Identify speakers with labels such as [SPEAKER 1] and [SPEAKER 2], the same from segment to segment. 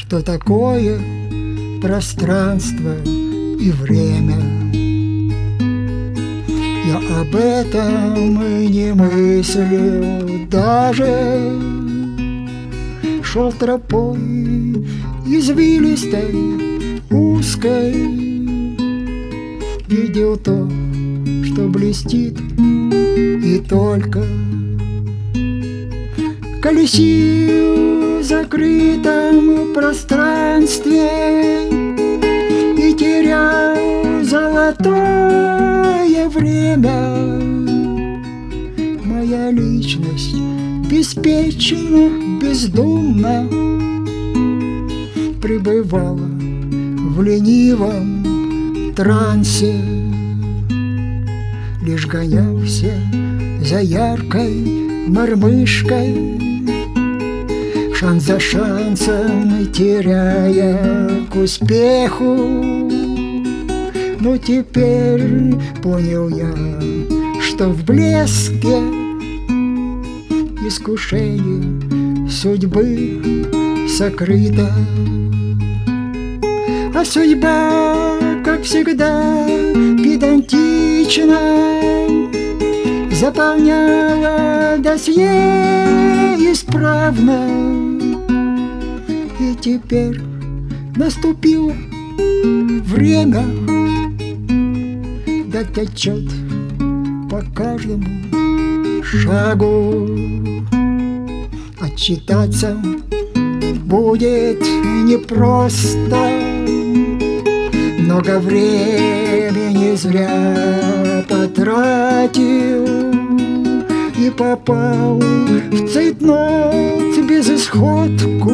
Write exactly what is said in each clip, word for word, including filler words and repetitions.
[SPEAKER 1] что такое пространство и время. Я об этом и не мыслил даже. Шел тропой извилистой, узкой, видел то, что блестит, и только колесил в закрытом пространстве и терял золотое время. Моя личность беспечно, бездумно пребывала в ленивом трансе, лишь гонялся за яркой мормышкой, шанс за шансом теряя к успеху. Но теперь понял я, что в блеске искушение судьбы сокрыто, а судьба, как всегда, педантично заполняла досье исправно. И теперь наступило время дать отчет по каждому шагу. Отчитаться будет непросто, много времени зря потратил и попал в цейтнот безысходку,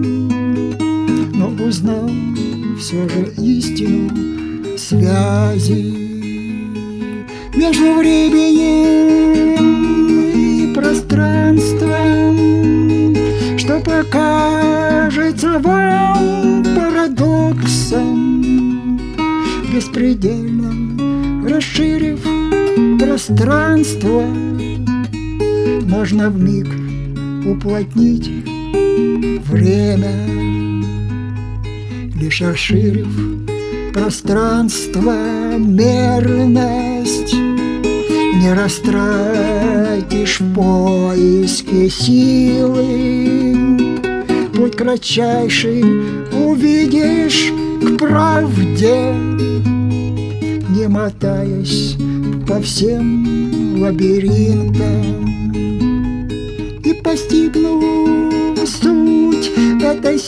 [SPEAKER 1] но узнал все же истину связи между временем и пространством, что покажется вам парадоксом, беспредельно расширив пространство, можно вмиг уплотнить время, лишь расширив пространство, мерность не растратишь в поиске силы. Путь кратчайший увидишь к правде, не мотаясь по всем лабиринтам. И постигнув суть этой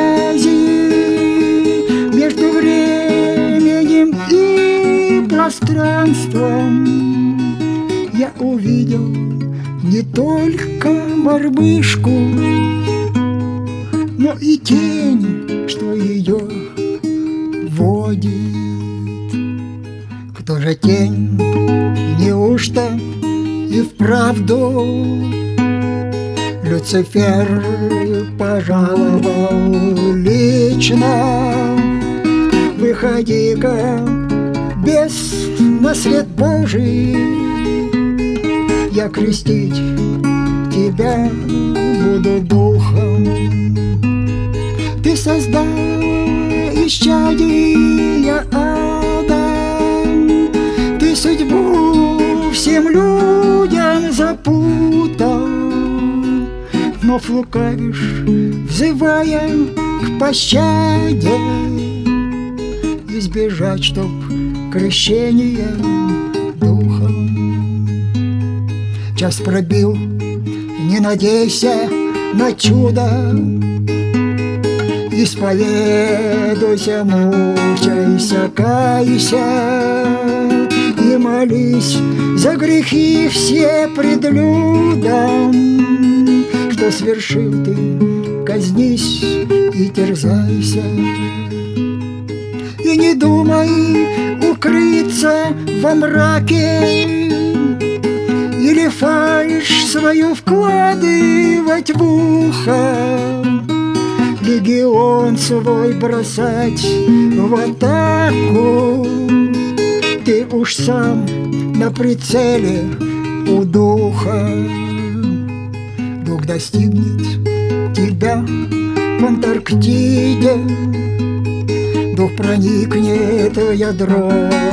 [SPEAKER 1] связи между временем и пространством, я увидел не только мормышку, но и тень, что ее водит. Кто же тень? Неужто и вправду Люцифер пожаловал лично? Выходи-ка, бес, на свет Божий, я крестить тебя буду духом. Ты создал исчадия ада, ты судьбу всем людям запутал, вновь лукавишь, взывая к пощаде, избежать, чтоб крещения духом. Час пробил, не надейся на чудо, исповедуйся, мучайся, кайся и молись за грехи все пред людом, что свершил ты, казнись и терзайся. И не думай укрыться во мраке или фальшь свою вкладывать в ухо, легион свой бросать в атаку. Ты уж сам на прицеле у духа. Дух достигнет тебя в Антарктиде дух проникнет в ядро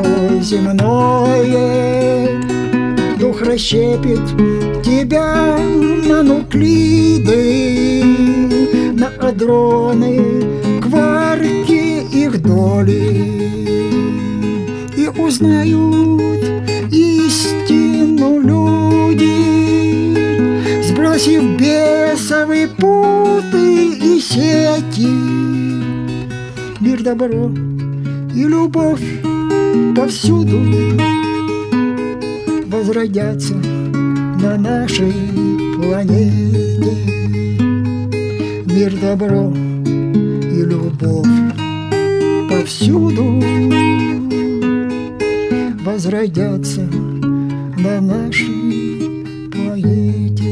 [SPEAKER 1] земное, дух расщепит тебя на нуклиды, на адроны, кварки, их доли, и узнают истину люди, сбросив бесовые путы и сети. Мир, добро и любовь повсюду возродятся на нашей планете. Мир, добро и любовь повсюду возродятся на нашей планете.